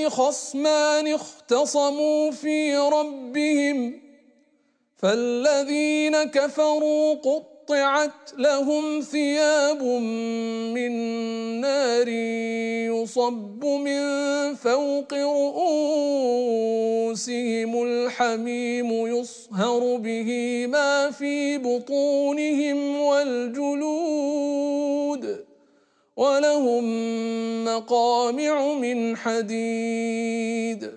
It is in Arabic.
هذان خصمان اختصموا في ربهم فالذين كفروا قطعت لهم ثياب من نار يصب من فوق رؤوسهم الحميم يصهر به ما في بطونهم والجلود ولهم مقامع من حديد